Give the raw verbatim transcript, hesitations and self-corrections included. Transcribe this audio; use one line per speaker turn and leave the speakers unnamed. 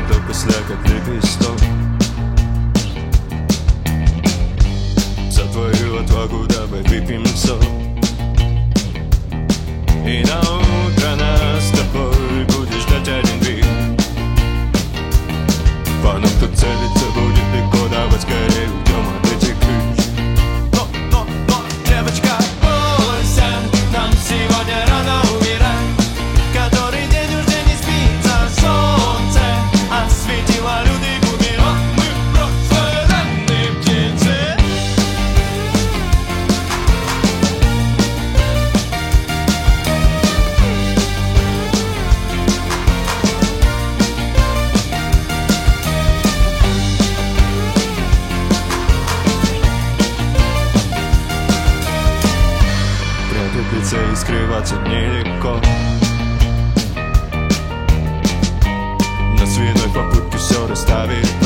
момента після как лепесток. За твою отвагу давай выпьем сок. И на утро нас с тобой будет ждать один вид. По нам кто целится, будет легко, давай скорее уйдем от этих ключ. Но, но, но, девочка, бойся, нам сегодня рано умирать. Который день уже не спится, солнце осветило люди губи, но мы просто ранние птицы. Прятаться и скрываться нелегко. На свиной попытке все расставить.